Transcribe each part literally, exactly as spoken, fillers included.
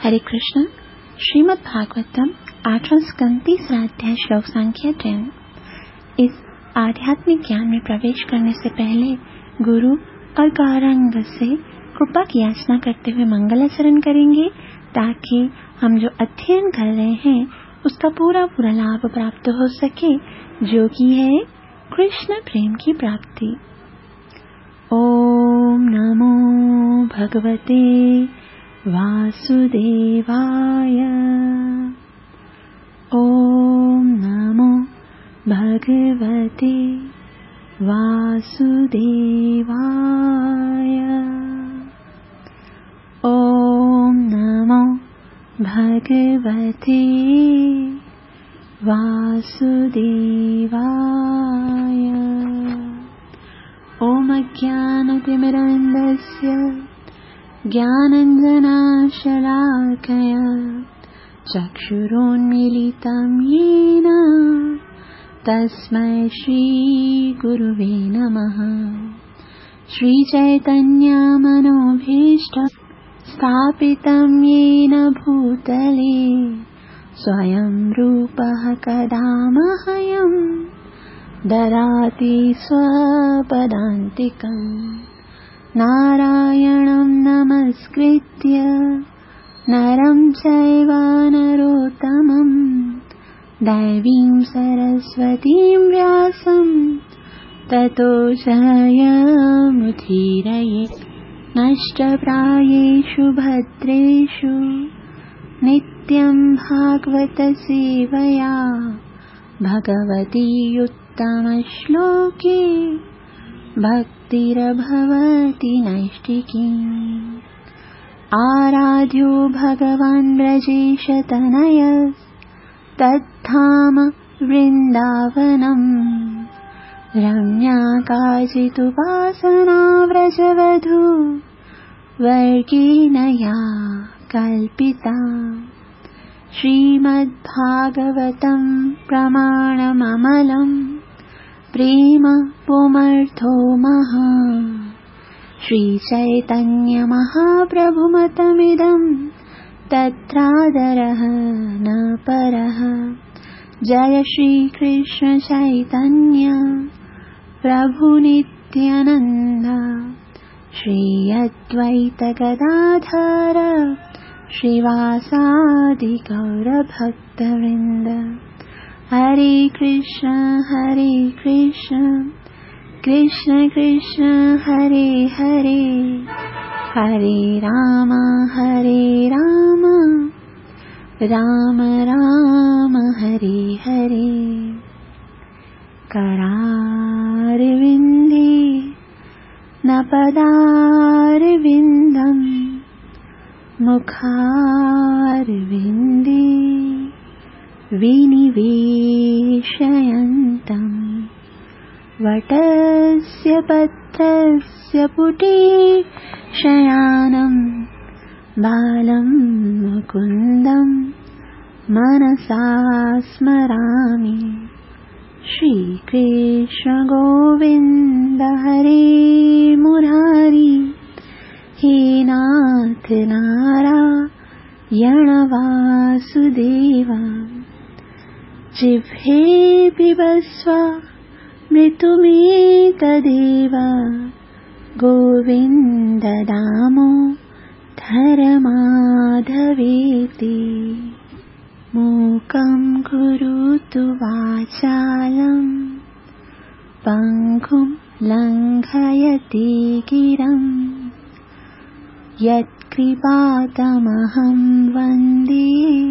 हरे कृष्ण। श्रीमद् भागवतम आठवां स्कंद तीसरा अध्याय श्लोक संख्या टेन। इस आध्यात्मिक ज्ञान में प्रवेश करने से पहले गुरु और गौरांग से कृपा की याचना करते हुए मंगल आचरण करेंगे, ताकि हम जो अध्ययन कर रहे हैं उसका पूरा पूरा लाभ प्राप्त हो सके, जो कि है कृष्ण प्रेम की प्राप्ति। ओम नमो भगवते वासुदेवाय। ओम नमो भगवते वासुदेवाय। ओम नमो भगवते वासुदेवाय। ओम अज्ञानतिमिरन्धस्य ज्ञानाञ्जनशलाकया चक्षुरोन्मीलितं येन तस्मै श्रीगुरुवे नमः। श्रीचैतन्यमनोभीष्टं स्थापितं येन भूतले स्वयं रूपः कदा मह्यं ददाति स्वपदान्तिकम्। नारायणं नमस्कृत्य नरं चैव नरोत्तमं दैवीं सरस्वतीं व्यासं ततो जयमुदीरये। नष्टप्रायेषु भद्रेषु नित्यं भागवत सेवया भगवती उत्तमश्लोके भक्तिर्भवति नैष्टिकी। आराध्यो भगवान् ब्रजेशतनयस्तद्धाम वृन्दावनम्। रम्या काचिदुपासना व्रजवधू वर्गेण या कल्पिता। श्रीमद्भागवतं प्रमाणममलं प्रेम पुमर्थो महा। श्रीचैतन्यमहाप्रभुमतमिदं तत्रादरः न परः। जय श्रीकृष्ण चैतन्य प्रभु नित्यानन्द। श्री अद्वैत गदाधर श्रीवासादि गौरभक्तवृन्द। हरे कृष्ण हरे कृष्ण कृष्ण कृष्ण हरे हरे, हरे राम हरे राम राम राम हरे हरे। करारविन्दे न पदारविन्दम्, मुखारविन्दे विनिवेशयन्तम्। वटस्य पत्रस्य पुटे शयानं बालं मुकुन्दं मनसा स्मरामि। श्रीकृष्ण गोविन्द हरे मुरारी, हे नाथ नारायण वासुदेव। जिह्वे पिबस्व मृत्युमेतदेव, गोविन्द दामोदर माधवेति। मूकं करोतु वाचालं पङ्गुं लङ्घयति गिरम्। यत्कृपातमहं वन्दे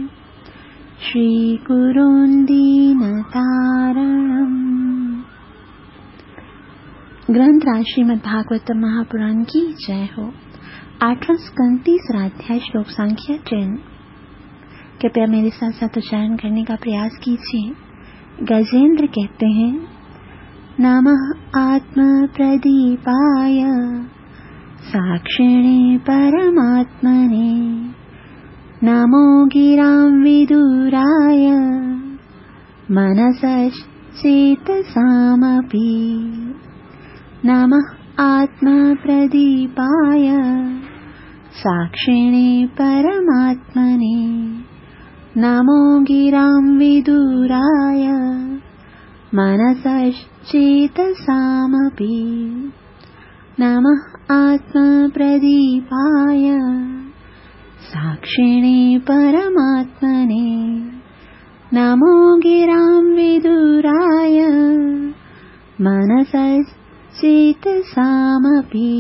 श्रीगुरून् दीनतारणम्। ग्रंथ राज श्रीमद् भागवत महापुराण की जय हो। आठवां स्कंद तीसरा अध्याय श्लोक संख्या टेन। कृपया मेरे साथ साथ उच्चारण करने का प्रयास कीजिए। गजेंद्र कहते हैं, नमः आत्म प्रदीपाय साक्षिणे परमात्मने। नमो गिरां विदुराय मनसश्चेतसामपि। नमः आत्मप्रदीपाय साक्षिणे परमात्मने नमो गिरां विदुराय मनसश्चेतसामपि नमः आत्मप्रदीपाय साक्षिणे परमात्मने नमो गिरां विदुराय मनसश्चेतसामपि।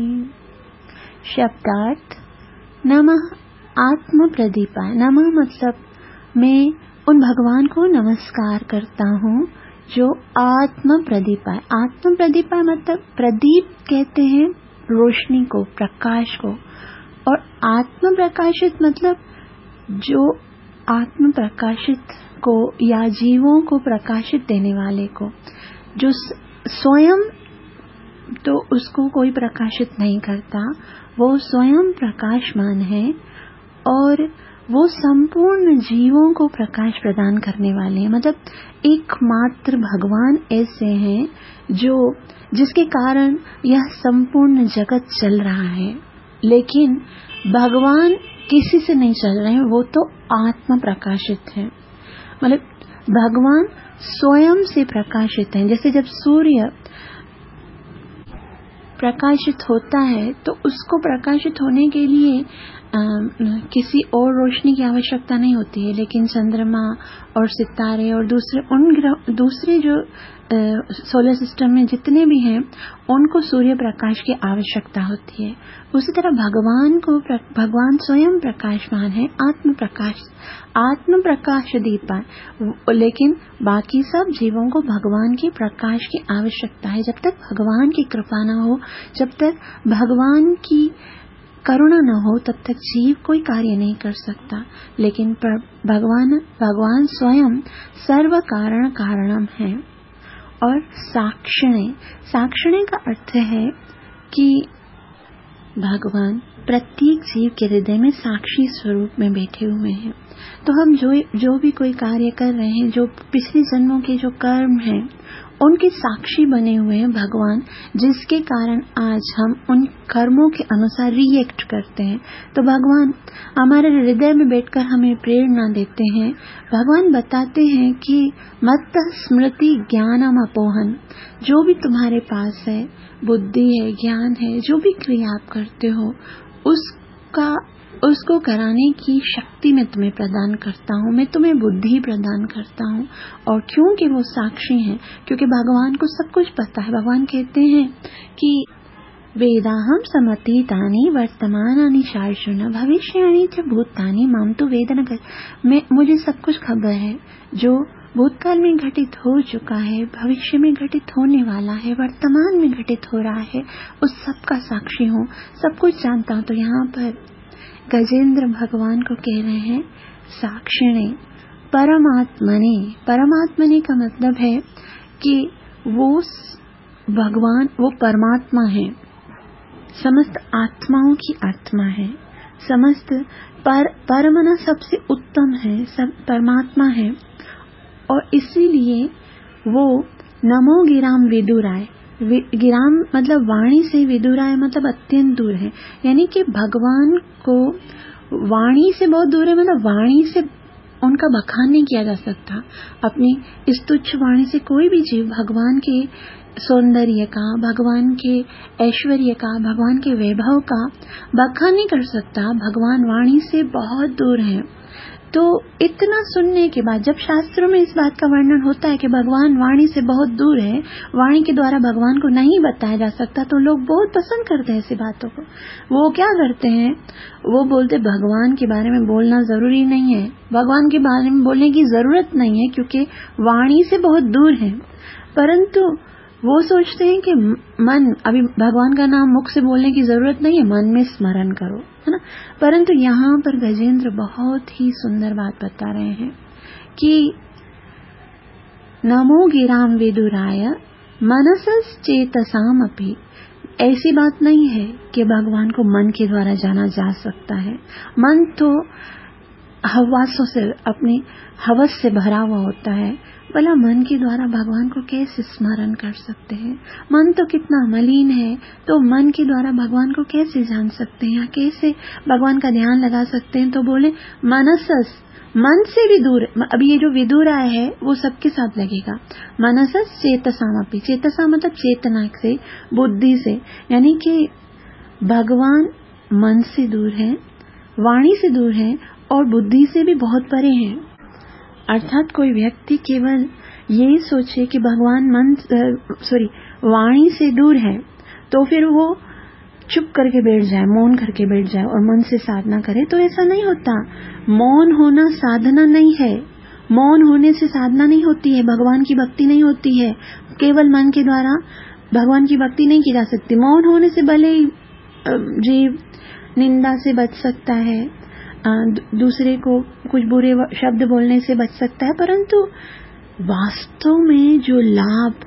शब्दार्थ नमः आत्म प्रदीपाय। नमः मतलब मैं उन भगवान को नमस्कार करता हूँ जो आत्म प्रदीपाय। आत्म प्रदीपाय मतलब प्रदीप कहते हैं रोशनी को, प्रकाश को, और आत्म प्रकाशित मतलब जो आत्म प्रकाशित को या जीवों को प्रकाशित देने वाले को, जो स्वयं तो उसको कोई प्रकाशित नहीं करता, वो स्वयं प्रकाशमान है और वो संपूर्ण जीवों को प्रकाश प्रदान करने वाले हैं। मतलब एकमात्र भगवान ऐसे हैं जो जिसके कारण यह संपूर्ण जगत चल रहा है। लेकिन भगवान किसी से नहीं चल रहे हैं, वो तो आत्म प्रकाशित है। मतलब भगवान स्वयं से प्रकाशित हैं। जैसे जब सूर्य प्रकाशित होता है तो उसको प्रकाशित होने के लिए आ, किसी और रोशनी की आवश्यकता नहीं होती है, लेकिन चंद्रमा और सितारे और दूसरे उन ग्रह दूसरे जो सोलर सिस्टम में जितने भी हैं उनको सूर्य प्रकाश की आवश्यकता होती है। उसी तरह भगवान को भगवान स्वयं प्रकाशमान है, आत्म प्रकाश आत्म प्रकाश दीपा। लेकिन बाकी सब जीवों को भगवान के प्रकाश की आवश्यकता है। जब तक भगवान की कृपा न हो, जब तक भगवान की करुणा न हो, तब तक जीव कोई कार्य नहीं कर सकता। लेकिन भगवान भगवान स्वयं सर्व कारण कारणम है। और साक्षिणे साक्षिणे का अर्थ है कि भगवान प्रत्येक जीव के हृदय में साक्षी स्वरूप में बैठे हुए हैं। तो हम जो जो भी कोई कार्य कर रहे हैं, जो पिछले जन्मों के जो कर्म हैं, उनके साक्षी बने हुए हैं भगवान, जिसके कारण आज हम उन कर्मों के अनुसार रिएक्ट करते हैं। तो भगवान हमारे हृदय में बैठकर हमें प्रेरणा देते हैं। भगवान बताते हैं कि मत्त स्मृति ज्ञानम अपोहन, जो भी तुम्हारे पास है, बुद्धि है, ज्ञान है, जो भी क्रिया आप करते हो, उसका उसको कराने की शक्ति मैं तुम्हें प्रदान करता हूँ, मैं तुम्हें बुद्धि प्रदान करता हूँ। और क्योंकि वो साक्षी हैं, क्योंकि भगवान को सब कुछ पता है। भगवान कहते हैं कि वेदाहम समतीतानि वर्तमानानि शार्षुण भविष्याणि च भूतानि माम तु वेद न कर। मैं मुझे सब कुछ खबर है, जो भूतकाल में घटित हो चुका है, भविष्य में घटित होने वाला है, वर्तमान में घटित हो रहा है, उस सब का साक्षी हूँ, सब कुछ जानता हूँ। तो यहाँ पर गजेंद्र भगवान को कह रहे हैं साक्षिणे परमात्मने। परमात्मने का मतलब है कि वो भगवान, वो परमात्मा है, समस्त आत्माओं की आत्मा है, समस्त पर परमना सबसे उत्तम है, सब परमात्मा है। और इसीलिए वो नमो गिराम विदुराय, गिराम मतलब वाणी से, विदुराय मतलब अत्यंत दूर है। यानी कि भगवान को वाणी से बहुत दूर है, मतलब वाणी से उनका बखान नहीं किया जा सकता। अपनी इस तुच्छ वाणी से कोई भी जीव भगवान के सौंदर्य का, भगवान के ऐश्वर्य का, भगवान के वैभव का बखान नहीं कर सकता। भगवान वाणी से बहुत दूर है। तो इतना सुनने के बाद जब शास्त्रों में इस बात का वर्णन होता है कि भगवान वाणी से बहुत दूर है, वाणी के द्वारा भगवान को नहीं बताया जा सकता, तो लोग बहुत पसंद करते हैं ऐसी बातों को। वो क्या करते हैं, वो बोलते भगवान के बारे में बोलना जरूरी नहीं है, भगवान के बारे में बोलने की जरूरत नहीं है, क्योंकि वाणी से बहुत दूर है। परंतु वो सोचते हैं कि मन, अभी भगवान का नाम मुख से बोलने की जरूरत नहीं है, मन में स्मरण करो, है ना। परंतु यहाँ पर गजेंद्र बहुत ही सुंदर बात बता रहे हैं कि नमो गिराम विदुराय मनसस चेतसाम अपि। ऐसी बात नहीं है कि भगवान को मन के द्वारा जाना जा सकता है। मन तो हवासों से, अपनी हवस से भरा हुआ होता है, भला मन के द्वारा भगवान को कैसे स्मरण कर सकते हैं? मन तो कितना मलिन है, तो मन के द्वारा भगवान को कैसे जान सकते हैं या कैसे भगवान का ध्यान लगा सकते हैं? तो बोले मनसस, मन से भी दूर। अभी ये जो विदुर आया है वो सबके साथ लगेगा। मनसस चेतसामपि, चेतसा मतलब चेतना से, बुद्धि से, यानी कि भगवान मन से दूर है, वाणी से दूर है और बुद्धि से भी बहुत परे हैं। अर्थात कोई व्यक्ति केवल यही सोचे कि भगवान मन सॉरी वाणी से दूर है तो फिर वो चुप करके बैठ जाए, मौन करके बैठ जाए और मन से साधना करे, तो ऐसा नहीं होता। मौन होना साधना नहीं है, मौन होने से साधना नहीं होती है, भगवान की भक्ति नहीं होती है। केवल मन के द्वारा भगवान की भक्ति नहीं की जा सकती। मौन होने से भले ही जीव निंदा से बच सकता है, दूसरे को कुछ बुरे शब्द बोलने से बच सकता है, परंतु वास्तव में जो लाभ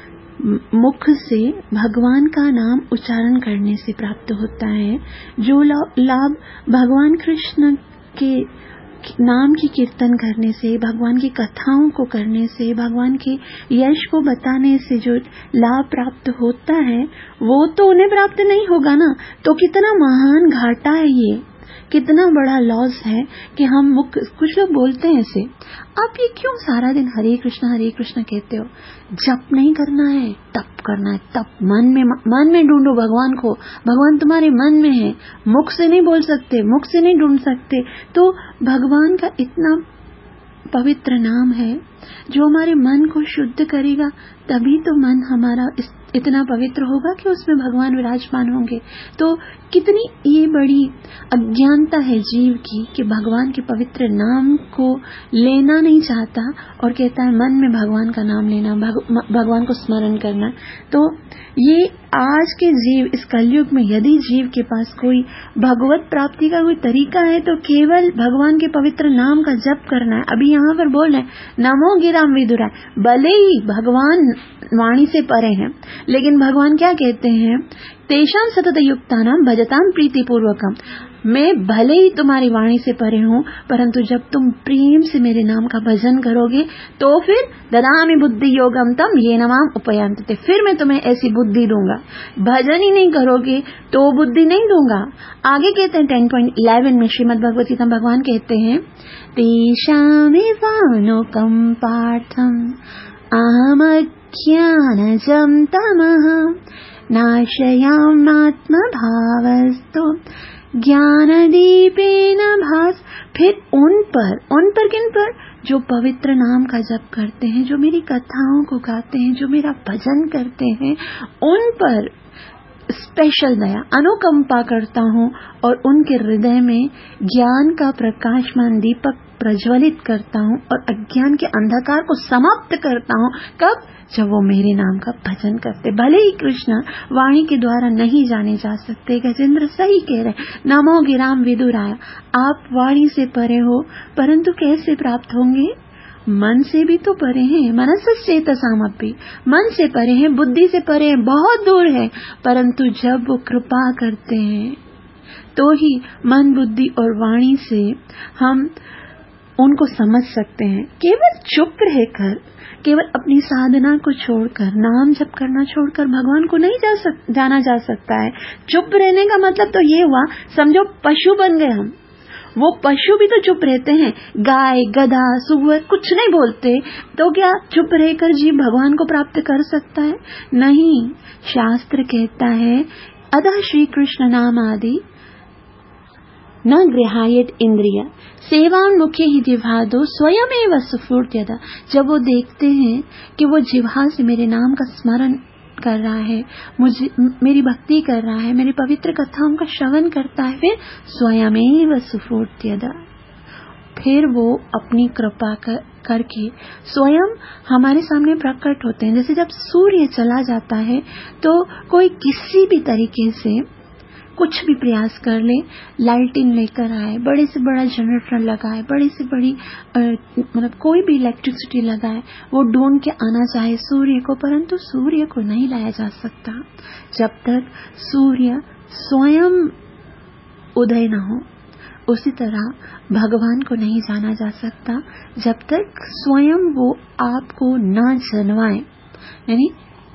मुख से भगवान का नाम उच्चारण करने से प्राप्त होता है, जो लाभ भगवान कृष्ण के नाम की कीर्तन करने से, भगवान की कथाओं को करने से, भगवान के यश को बताने से जो लाभ प्राप्त होता है, वो तो उन्हें प्राप्त नहीं होगा ना। तो कितना महान घाटा है ये, कितना बड़ा लॉस है कि हम मुख, कुछ लोग बोलते हैं ऐसे, आप ये क्यों सारा दिन हरे कृष्णा हरे कृष्णा कहते हो? जप नहीं करना है, तप करना है। तप मन में, मन में ढूंढो भगवान को, भगवान तुम्हारे मन में है, मुख से नहीं बोल सकते, मुख से नहीं ढूंढ सकते। तो भगवान का इतना पवित्र नाम है जो हमारे मन को शुद्ध करेगा, तभी तो मन हमारा इस इतना पवित्र होगा कि उसमें भगवान विराजमान होंगे। तो कितनी ये बड़ी अज्ञानता है जीव की कि भगवान के पवित्र नाम को लेना नहीं चाहता और कहता है मन में भगवान का नाम लेना, भग, भगवान को स्मरण करना। तो ये आज के जीव, इस कलयुग में यदि जीव के पास कोई भगवत प्राप्ति का कोई तरीका है तो केवल भगवान के पवित्र नाम का जप करना है। अभी यहाँ पर बोल रहे नमो गिराम विदुराय, भले ही भगवान वाणी से परे हैं, लेकिन भगवान क्या कहते हैं? तेषां सतत युक्तानां भजतां प्रीति पूर्वकम। मैं भले ही तुम्हारी वाणी से परे हूँ, परंतु जब तुम प्रेम से मेरे नाम का भजन करोगे तो फिर ददामि बुद्धि योगम तम ये नमाम उपयांते, फिर मैं तुम्हें ऐसी बुद्धि दूंगा। भजन ही नहीं करोगे तो बुद्धि नहीं दूंगा। आगे कहते हैं टेन पॉइंट इलेवन में श्रीमद् भगवद गीता भगवान कहते हैं तेषामेवानुकं पार्थम अहमज्ञानजं तमः नाशयाम्नात्म भावस्तु ज्ञानदीपेन भास। फिर उन पर, उन पर किन पर? जो पवित्र नाम का जप करते हैं, जो मेरी कथाओं को गाते हैं, जो मेरा भजन करते हैं, उन पर स्पेशल दया, अनुकंपा करता हूँ और उनके हृदय में ज्ञान का प्रकाशमान दीपक प्रज्वलित करता हूँ और अज्ञान के अंधकार को समाप्त करता हूँ। कब? जब वो मेरे नाम का भजन करते। भले ही कृष्ण वाणी के द्वारा नहीं जाने जा सकते, गजेंद्र सही कह रहे, नमो गिराम विदुराय, आप वाणी से परे हो, परंतु कैसे प्राप्त होंगे? मन से भी तो परे हैं, मनसस चेतसामपि, मन से परे हैं, बुद्धि से परे हैं, बहुत दूर है, परंतु जब वो कृपा करते हैं तो ही मन, बुद्धि और वाणी से हम उनको समझ सकते हैं। केवल चुप रहकर, केवल अपनी साधना को छोड़कर, नाम जप करना छोड़कर भगवान को नहीं जा सक, जाना जा सकता है। चुप रहने का मतलब तो ये हुआ, समझो पशु बन गए हम। वो पशु भी तो चुप रहते हैं, गाय, गधा, सुअर कुछ नहीं बोलते, तो क्या चुप रहकर जीव भगवान को प्राप्त कर सकता है? नहीं। शास्त्र कहता है अतः श्री कृष्ण नाम आदि न गृहायत इंद्रिय सेवान्मुखे ही जिह्वादो स्वयमेव सुफूर्त्यदा। जब वो देखते हैं कि वो जिह्वा से मेरे नाम का स्मरण कर रहा है, मुझे मेरी भक्ति कर रहा है, मेरी पवित्र कथाओं का श्रवण करता है, फिर स्वयमेव सुफूर्त्यदा, फिर वो अपनी कृपा कर, करके स्वयं हमारे सामने प्रकट होते हैं। जैसे जब सूर्य चला जाता है तो कोई किसी भी तरीके से कुछ भी प्रयास कर ले, लाइटिंग लेकर आए, बड़े से बड़ा जनरेटर लगाए, बड़ी से बड़ी मतलब कोई भी इलेक्ट्रिसिटी लगाए, वो ढूंढ के आना चाहे सूर्य को, परंतु सूर्य को नहीं लाया जा सकता जब तक सूर्य स्वयं उदय न हो। उसी तरह भगवान को नहीं जाना जा सकता जब तक स्वयं वो आपको ना जानवाए। यानी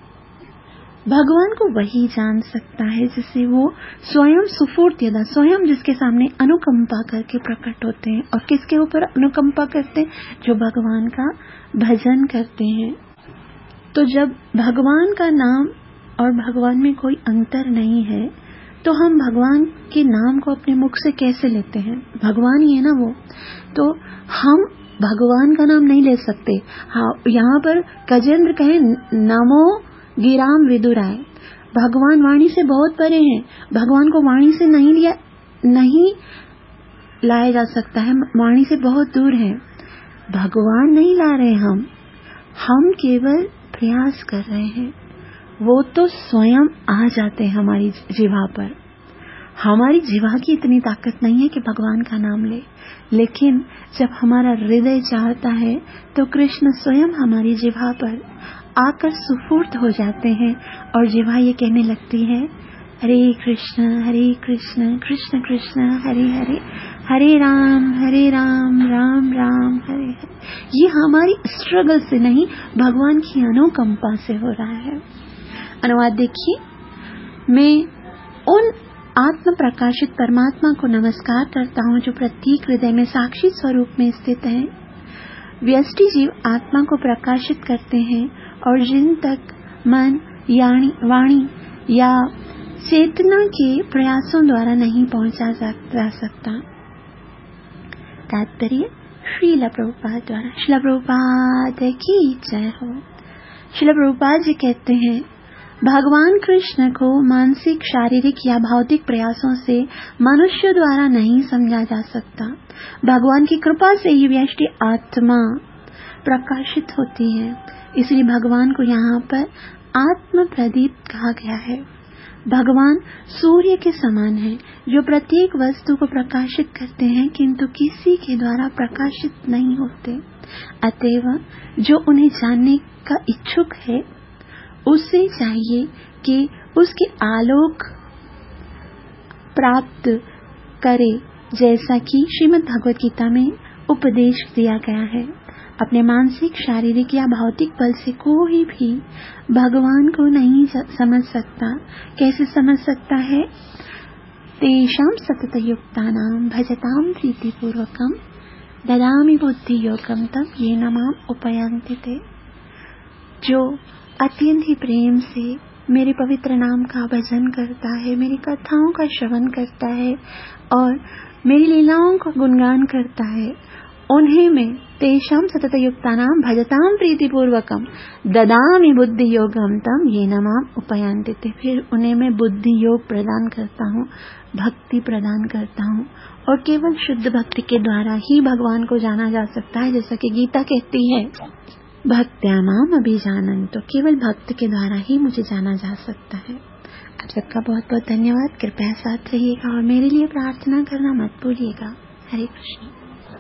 भगवान को वही जान सकता है जिसे वो स्वयं सुफूर्त्यदा, स्वयं जिसके सामने अनुकंपा करके प्रकट होते हैं। और किसके ऊपर अनुकंपा करते हैं? जो भगवान का भजन करते हैं। तो जब भगवान का नाम और भगवान में कोई अंतर नहीं है तो हम भगवान के नाम को अपने मुख से कैसे लेते हैं? भगवान ही है ना वो, तो हम भगवान का नाम नहीं ले सकते। हाँ, यहाँ पर गजेंद्र कहे नमो गिराम विदुराय, भगवान वाणी से बहुत परे हैं, भगवान को वाणी से नहीं लिया नहीं लाया जा सकता है, वाणी से बहुत दूर है। भगवान नहीं ला रहे हम हम केवल प्रयास कर रहे हैं। वो तो स्वयं आ जाते हैं हमारी जिह्वा पर। हमारी जिह्वा की इतनी ताकत नहीं है कि भगवान का नाम ले, लेकिन जब हमारा हृदय चाहता है तो कृष्ण स्वयं हमारी जिह्वा पर आकर सुफूर्त हो जाते हैं और जिह्वा ये कहने लगती है हरे कृष्ण हरे कृष्ण कृष्ण कृष्ण हरे हरे, हरे राम हरे राम राम राम हरे हरे। ये हमारी स्ट्रगल से नहीं, भगवान की अनुकंपा से हो रहा है। अनुवाद देखिए, मैं उन आत्म प्रकाशित परमात्मा को नमस्कार करता हूँ जो प्रत्येक हृदय में साक्षी स्वरूप में स्थित है। व्यष्टि जीव आत्मा को प्रकाशित करते हैं और जिन तक मन यानी वाणी या चेतना के प्रयासों द्वारा नहीं पहुंचा जा सकता। तात्पर्य श्रील प्रभुपाद द्वारा। श्रील प्रभुपाद की जय हो। श्रील प्रभुपाद जी कहते हैं, भगवान कृष्ण को मानसिक, शारीरिक या भौतिक प्रयासों से मनुष्य द्वारा नहीं समझा जा सकता। भगवान की कृपा से ही व्यष्टि आत्मा प्रकाशित होती है। इसलिए भगवान को यहाँ पर आत्म प्रदीप कहा गया है। भगवान सूर्य के समान है जो प्रत्येक वस्तु को प्रकाशित करते हैं किंतु किसी के द्वारा प्रकाशित नहीं होते। अतएव जो उन्हें जानने का इच्छुक है उसे चाहिए कि उसके आलोक प्राप्त करे, जैसा कि श्रीमद् भगवद गीता में उपदेश दिया गया है। अपने मानसिक, शारीरिक या भौतिक बल से कोई भी भगवान को नहीं समझ सकता। कैसे समझ सकता है? तेषां सतत युक्तानां भजतां प्रीतिपूर्वकं ददामि बुद्धि योगम तम येन माम उपयान्ति ते। जो अत्यंत ही प्रेम से मेरे पवित्र नाम का भजन करता है, मेरी कथाओं का श्रवण करता है और मेरी लीलाओं का गुणगान करता है, उन्हें मैं तेषां सतत युक्तानां भजतां प्रीतिपूर्वकं ददामि बुद्धि योगम तम येन माम उपयान्ति ते। फिर उन्हें मैं बुद्धि योग प्रदान करता हूँ, भक्ति प्रदान करता हूँ और केवल शुद्ध भक्ति के द्वारा ही भगवान को जाना जा सकता है। जैसा कि गीता कहती है, भक्त्या माम अभिजानन्, तो केवल भक्त के द्वारा ही मुझे जाना जा सकता है। आप सबका बहुत बहुत धन्यवाद। कृपया साथ रहिएगा और मेरे लिए प्रार्थना करना मत भूलिएगा। हरे कृष्ण।